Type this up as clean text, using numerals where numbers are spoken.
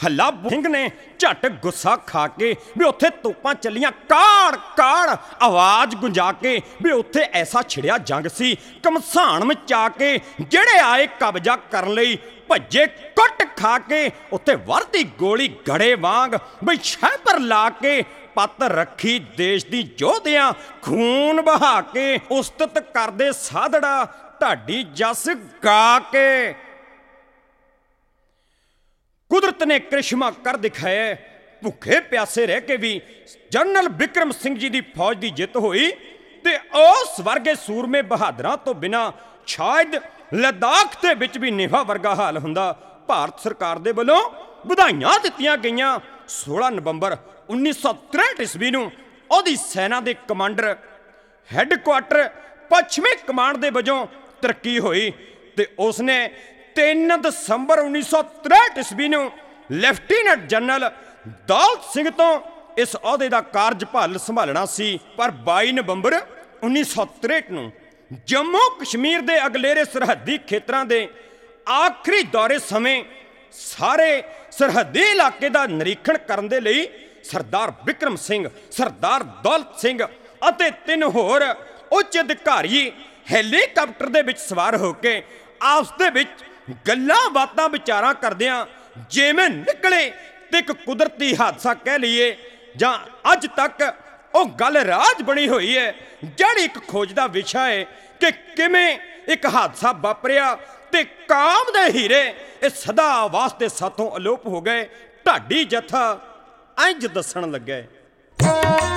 ਹੱਲਾ ਸਿੰਘ ਨੇ ਝੱਟ ਗੁੱਸਾ ਖਾ ਕੇ ਵੀ ਉੱਥੇ ਤੋਪਾਂ ਚੱਲੀਆਂ, ਕਾੜ ਕਾੜ ਆਵਾਜ਼ ਗੁੰਜਾ ਕੇ ਵੀ ਉੱਥੇ ਐਸਾ ਛਿੜਿਆ ਜੰਗ ਸੀ, ਘਮਸਾਣ ਮਚਾ ਕੇ ਜਿਹੜੇ ਆਏ ਕਬਜ਼ਾ ਕਰਨ ਲਈ ਭੱਜੇ ਕੁੱਟ ਖਾ ਕੇ, ਉੱਥੇ ਵਰਦੀ ਗੋਲੀ ਗੜੇ ਵਾਂਗ ਬਈ ਸ਼ਹਿਪਰ ਲਾ ਕੇ, ਪੱਤ ਰੱਖੀ ਦੇਸ਼ ਦੀ ਯੋਧਿਆਂ ਖੂਨ ਬਹਾ ਕੇ, ਉਸਤਤ ਕਰਦੇ ਸਾਧੜਾ ਢਾਡੀ ਜਸ ਗਾ ਕੇ। ਕੁਦਰਤ ਨੇ ਕ੍ਰਿਸ਼ਮਾ ਕਰ ਦਿਖਾਇਆ, ਭੁੱਖੇ ਪਿਆਸੇ ਰਹਿ ਕੇ ਵੀ ਜਨਰਲ ਬਿਕਰਮ ਸਿੰਘ ਜੀ ਦੀ ਫੌਜ ਦੀ ਜਿੱਤ ਹੋਈ ਤੇ ਉਸ ਵਰਗੇ ਸੂਰਮੇ ਬਹਾਦਰਾਂ ਤੋਂ ਬਿਨਾਂ ਸ਼ਾਇਦ ਲੱਦਾਖ ਦੇ ਵਿੱਚ ਵੀ ਨਿਵਾ ਵਰਗਾ ਹਾਲ ਹੁੰਦਾ। ਭਾਰਤ ਸਰਕਾਰ ਦੇ ਵੱਲੋਂ ਵਧਾਈਆਂ ਦਿੱਤੀਆਂ ਗਈਆਂ। 16 ਨਵੰਬਰ 1963 ਈਸਵੀ ਨੂੰ ਉਹਦੀ ਸੈਨਾ ਦੇ ਕਮਾਂਡਰ ਹੈੱਡਕੁਆਟਰ ਪੱਛਮੀ ਕਮਾਂਡ ਦੇ ਵਜੋਂ ਤਰੱਕੀ ਹੋਈ ਤੇ ਉਸਨੇ 3 ਦਸੰਬਰ 1963 ਈਸਵੀ ਨੂੰ ਲੈਫਟੀਨੈਂਟ ਜਨਰਲ ਦੌਲਤ ਸਿੰਘ ਤੋਂ ਇਸ ਅਹੁਦੇ ਦਾ ਕਾਰਜਭਾਰ ਸੰਭਾਲਣਾ ਸੀ। ਪਰ 22 ਨਵੰਬਰ 1963 ਨੂੰ ਜੰਮੂ ਕਸ਼ਮੀਰ ਦੇ ਅਗਲੇਰੇ ਸਰਹੱਦੀ ਖੇਤਰਾਂ ਦੇ ਆਖਰੀ ਦੌਰੇ ਸਮੇਂ ਸਾਰੇ ਸਰਹੱਦੀ ਇਲਾਕੇ ਦਾ ਨਿਰੀਖਣ ਕਰਨ ਦੇ ਲਈ ਸਰਦਾਰ ਬਿਕਰਮ ਸਿੰਘ, ਸਰਦਾਰ ਦੌਲਤ ਸਿੰਘ ਅਤੇ 3 ਹੋਰ ਉੱਚ ਅਧਿਕਾਰੀ ਹੈਲੀਕਾਪਟਰ ਦੇ ਵਿੱਚ ਸਵਾਰ ਹੋ ਕੇ ਆਪਸ ਦੇ ਵਿੱਚ ਗੱਲਾਂ ਬਾਤਾਂ ਵਿਚਾਰਾਂ ਕਰਦਿਆਂ ਜਿਵੇਂ ਨਿਕਲੇ ਤੇ ਇੱਕ ਕੁਦਰਤੀ ਹਾਦਸਾ ਕਹਿ ਲਈਏ ਜਾਂ ਅੱਜ ਤੱਕ ਉਹ ਗੱਲ ਰਾਜ ਬਣੀ ਹੋਈ ਹੈ, ਜਿਹੜੀ ਇੱਕ ਖੋਜ ਦਾ ਵਿਸ਼ਾ ਹੈ ਕਿ ਕਿਵੇਂ ਇੱਕ ਹਾਦਸਾ ਵਾਪਰਿਆ ਤੇ ਕਾਮ ਦੇ ਹੀਰੇ ਇਹ ਸਦਾ ਵਾਸਤੇ ਸਾਥੋਂ ਅਲੋਪ ਹੋ ਗਏ। ਢਾਡੀ ਜਥਾ ਇੰਜ ਦੱਸਣ ਲੱਗਾ।